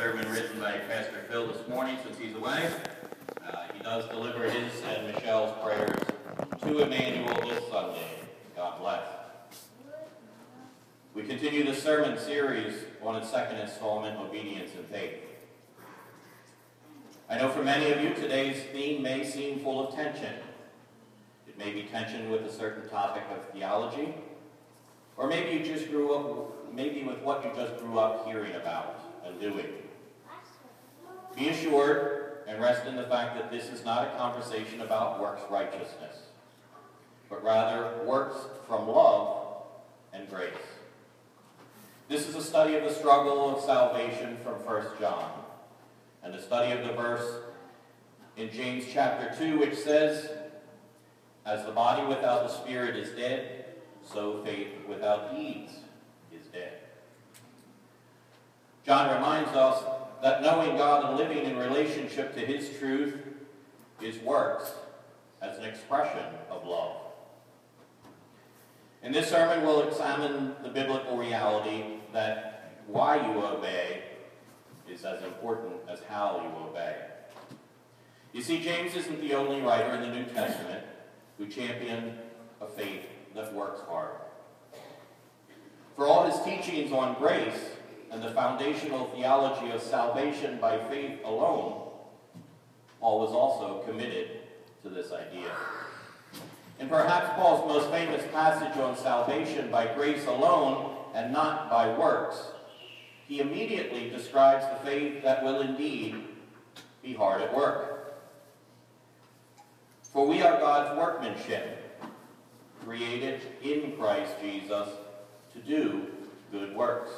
sermon written by Pastor Phil this morning since he's away. He does deliver his and Michelle's prayers to Emmanuel this Sunday. God bless. We continue the sermon series on its second installment, Obedience and Faith. I know for many of you, today's theme may seem full of tension. It may be tension with a certain topic of theology, or maybe you just grew up, maybe with what you just grew up hearing about and doing. Be assured and rest in the fact that this is not a conversation about works righteousness, but rather works from love and grace. This is a study of the struggle of salvation from 1 John, and a study of the verse in James chapter 2, which says, "As the body without the spirit is dead, so faith without deeds is dead." John reminds us that knowing God and living in relationship to His truth is works as an expression of love. In this sermon, we'll examine the biblical reality that why you obey is as important as how you obey. You see, James isn't the only writer in the New Testament who championed a faith that works hard. For all his teachings on grace and the foundational theology of salvation by faith alone, Paul was also committed to this idea. In perhaps Paul's most famous passage on salvation by grace alone and not by works, he immediately describes the faith that will indeed be hard at work. For we are God's workmanship, created in Christ Jesus to do good works,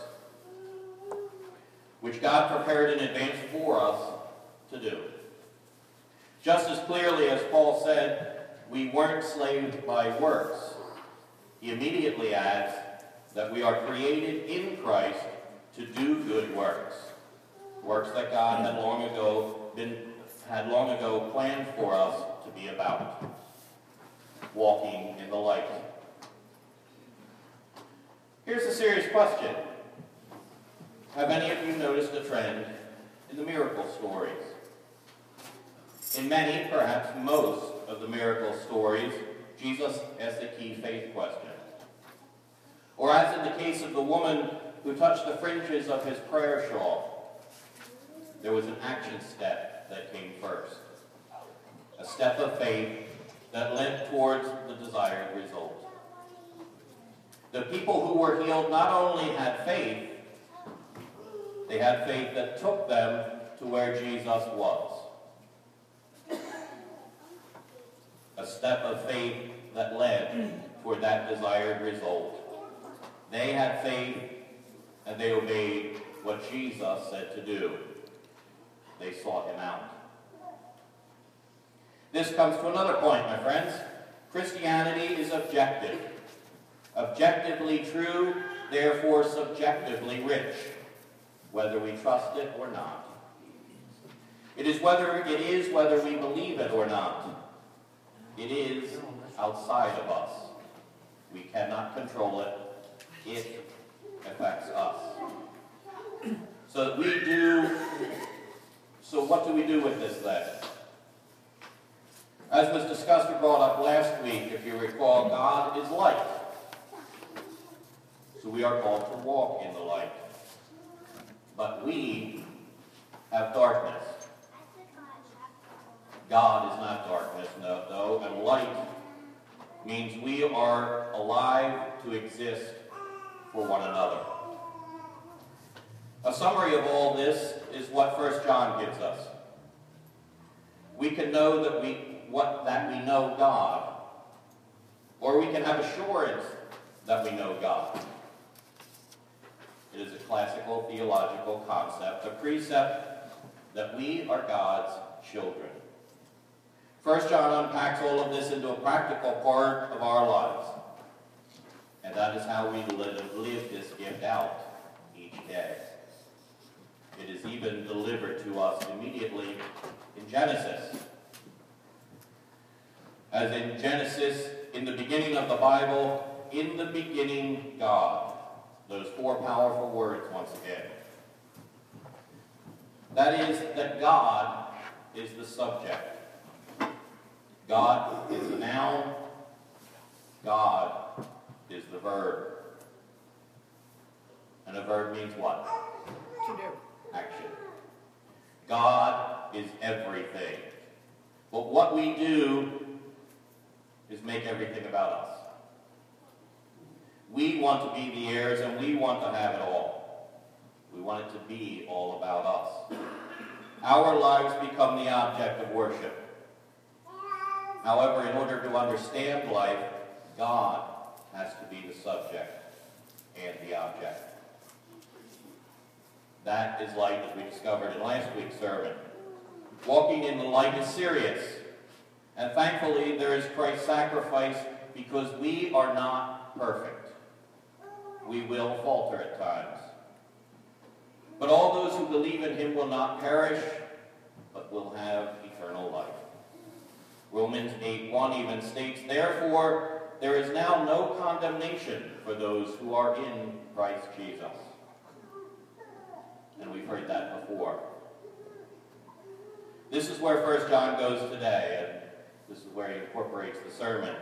which God prepared in advance for us to do. Just as clearly as Paul said, we weren't slaves by works, he immediately adds that we are created in Christ to do good works, works that God had long ago planned for us to be about, walking in the light. Here's a serious question. Have any of you noticed a trend in the miracle stories? In many, perhaps most, of the miracle stories, Jesus asked a key faith question. Or as in the case of the woman who touched the fringes of his prayer shawl, there was an action step that came first. A step of faith that led towards the desired result. The people who were healed not only had faith, they had faith that took them to where Jesus was. A step of faith that led toward that desired result. They had faith and they obeyed what Jesus said to do. They sought him out. This comes to another point, my friends. Christianity is objective. Objectively true, therefore subjectively rich, whether we trust it or not. It is whether we believe it or not. It is outside of us. We cannot control it. It affects us. So what do we do with this then? As was discussed or brought up last week, if you recall, God is light. So we are called to walk in the light. But we have darkness. God is not darkness, though, and light means we are alive to exist for one another. A summary of all this is what 1 John gives us. We can know that we know God, or we can have assurance that we know God. It is a classical theological concept, a precept that we are God's children. 1 John unpacks all of this into a practical part of our lives. And that is how we live this gift out each day. It is even delivered to us immediately in Genesis. As in Genesis, in the beginning of the Bible, in the beginning, God. those 4 powerful words once again. That is, that God is the subject. God is the noun. God is the verb. And a verb means what? To do. Action. God is everything. But what we do is make everything about us. We want to be the heirs and we want to have it all. We want it to be all about us. Our lives become the object of worship. However, in order to understand life, God has to be the subject and the object. That is light, as we discovered in last week's sermon. Walking in the light is serious. And thankfully, there is Christ's sacrifice because we are not perfect. We will falter at times. But all those who believe in him will not perish, but will have eternal life. Romans 8:1 even states, "Therefore, there is now no condemnation for those who are in Christ Jesus." And we've heard that before. This is where 1 John goes today, and this is where he incorporates the sermon.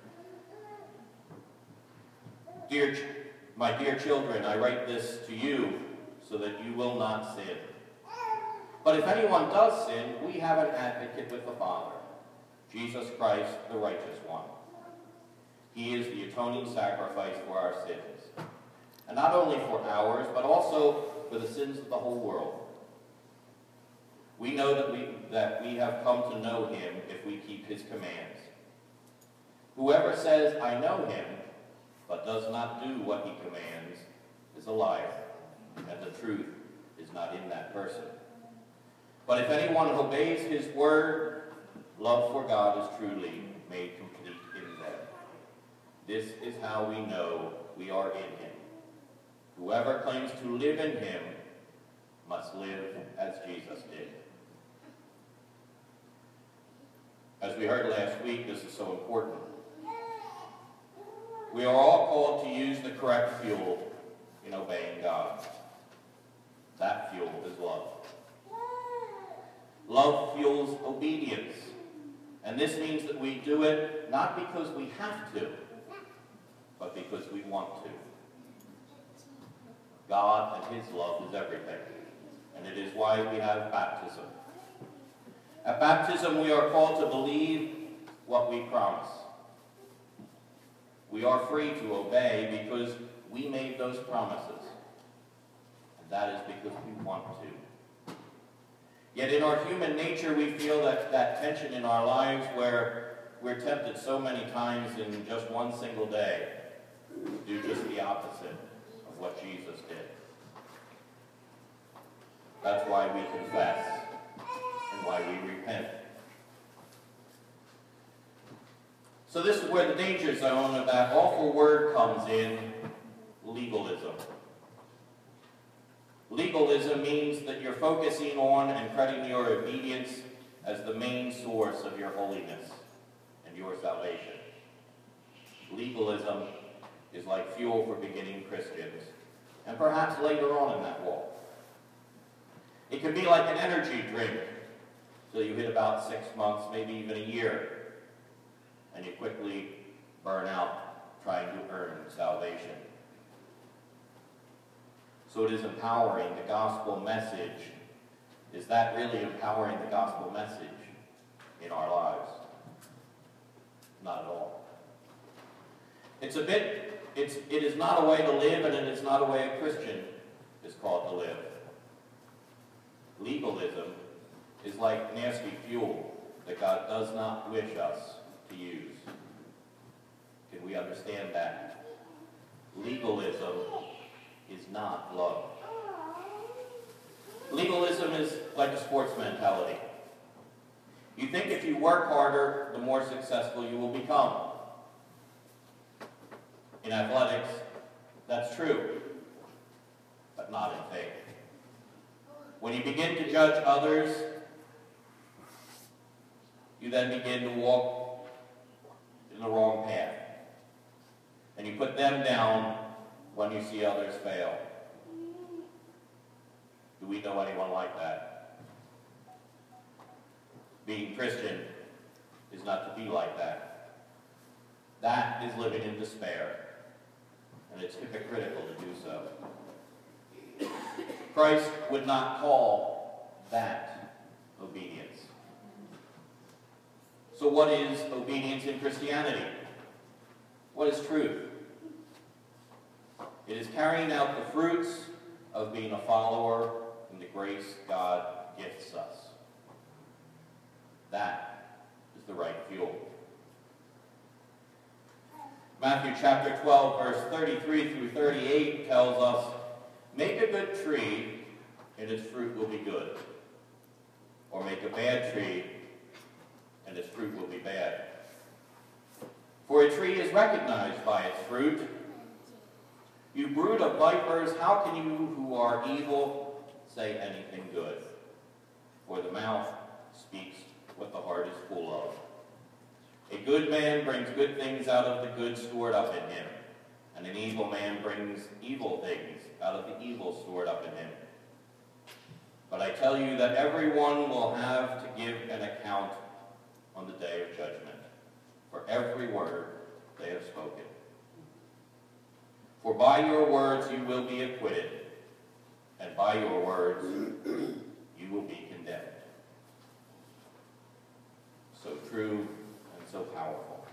My dear children, I write this to you so that you will not sin. But if anyone does sin, we have an advocate with the Father, Jesus Christ, the righteous one. He is the atoning sacrifice for our sins, and not only for ours, but also for the sins of the whole world. We know that we have come to know him if we keep his commands. Whoever says, "I know him," but does not do what he commands, is a liar, and the truth is not in that person. But if anyone obeys his word, love for God is truly made complete in them. This is how we know we are in him. Whoever claims to live in him must live as Jesus did. As we heard last week, this is so important. We are all called to use the correct fuel in obeying God. That fuel is love. Love fuels obedience. And this means that we do it not because we have to, but because we want to. God and his love is everything. And it is why we have baptism. At baptism, we are called to believe what we promise. We are free to obey because we made those promises. And that is because we want to. Yet in our human nature, we feel that tension in our lives where we're tempted so many times in just one single day to do just the opposite of what Jesus did. That's why we confess and why we repent. So this is where the danger zone of that awful word comes in, legalism. Legalism means that you're focusing on and crediting your obedience as the main source of your holiness and your salvation. Legalism is like fuel for beginning Christians, and perhaps later on in that walk. It can be like an energy drink till you hit about 6 months, maybe even a year, and you quickly burn out trying to earn salvation. So it is empowering the gospel message. Is that really empowering the gospel message in our lives? Not at all. It is not a way to live, and it is not a way a Christian is called to live. Legalism is like nasty fuel that God does not wish us to use. Can we understand that? Legalism is not love. Legalism is like a sports mentality. You think if you work harder, the more successful you will become. In athletics, that's true, but not in faith. When you begin to judge others, you then begin to walk in the wrong path. And you put them down when you see others fail. Do we know anyone like that? Being Christian is not to be like that. That is living in despair, and it's hypocritical to do so. Christ would not call that obedience. So what is obedience in Christianity? What is truth? It is carrying out the fruits of being a follower in the grace God gifts us. That is the right fuel. Matthew chapter 12, verse 33 through 38 tells us, "Make a good tree, and its fruit will be good. Or make a bad tree, and its fruit will be bad. For a tree is recognized by its fruit. You brood of vipers, how can you who are evil say anything good? For the mouth speaks what the heart is full of. A good man brings good things out of the good stored up in him, and an evil man brings evil things out of the evil stored up in him. But I tell you that everyone will have to give an account on the day of judgment for every word they have spoken. For by your words you will be acquitted, and by your words you will be condemned." So true and so powerful.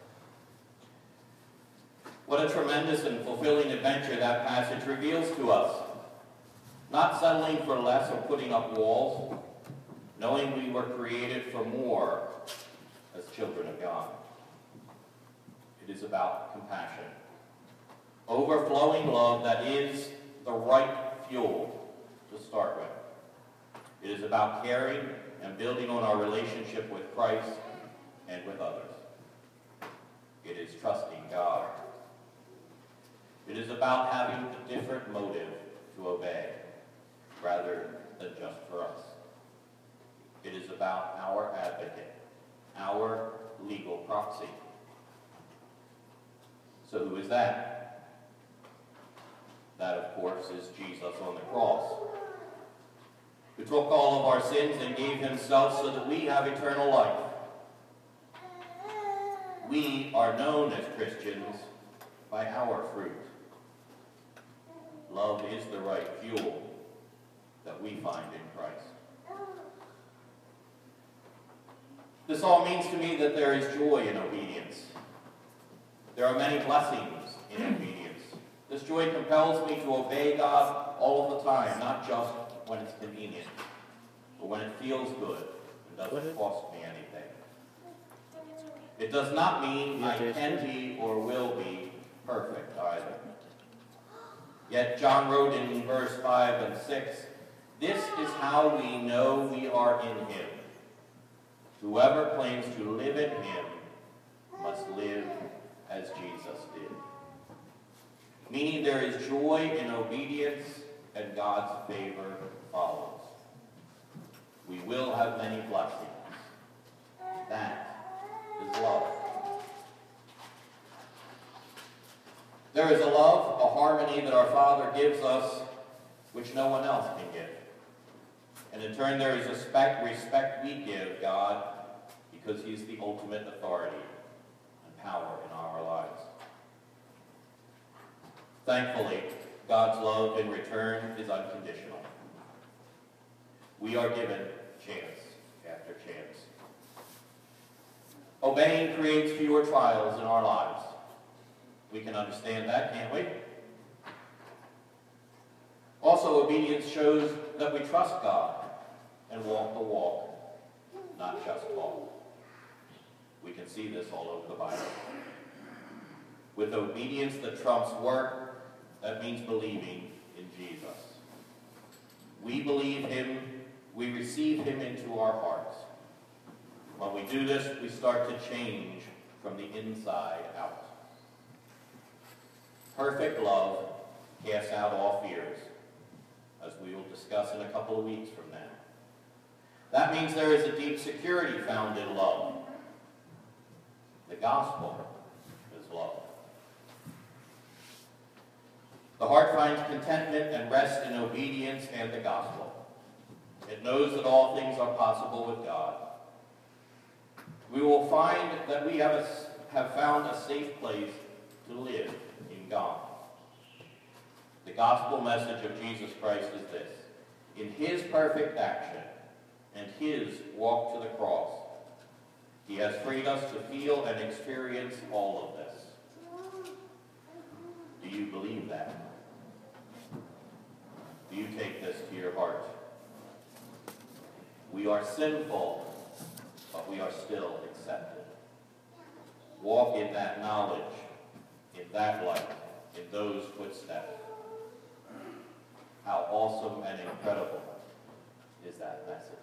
What a tremendous and fulfilling adventure that passage reveals to us. Not settling for less or putting up walls, knowing we were created for more as children of God. It is about compassion. Overflowing love that is the right fuel to start with. It is about caring and building on our relationship with Christ and with others. It is trusting God. It is about having a different motive to obey rather than just for us. It is about our advocate, our legal proxy. So who is that? That, of course, is Jesus on the cross, who took all of our sins and gave himself so that we have eternal life. We are known as Christians by our fruit. Love is the right fuel that we find in Christ. This all means to me that there is joy in obedience. There are many blessings in obedience. This joy compels me to obey God all of the time, not just when it's convenient, but when it feels good and doesn't cost me anything. It does not mean I can be or will be perfect either. Yet John wrote in verse 5 and 6, "This is how we know we are in him. Whoever claims to live in him must live as Jesus did." Meaning there is joy in obedience and God's favor follows. We will have many blessings. That is love. There is a love, a harmony that our Father gives us which no one else can give. And in turn there is respect we give God because he's the ultimate authority and power in our lives. Thankfully, God's love in return is unconditional. We are given chance after chance. Obeying creates fewer trials in our lives. We can understand that, can't we? Also, obedience shows that we trust God and walk the walk, not just talk. We can see this all over the Bible. With obedience that trumps work, that means believing in Jesus. We believe him, we receive him into our hearts. When we do this, we start to change from the inside out. Perfect love casts out all fears, as we will discuss in a couple of weeks from now. That means there is a deep security found in love. The gospel is love. The heart finds contentment and rest in obedience and the gospel. It knows that all things are possible with God. we will find that we have found a safe place to live in God. The gospel message of Jesus Christ is this: in his perfect action and his walk to the cross, he has freed us to feel and experience all of this. Do you believe that? Do you take this to your heart? We are sinful, but we are still accepted. Walk in that knowledge, in that light, in those footsteps. How awesome and incredible is that message?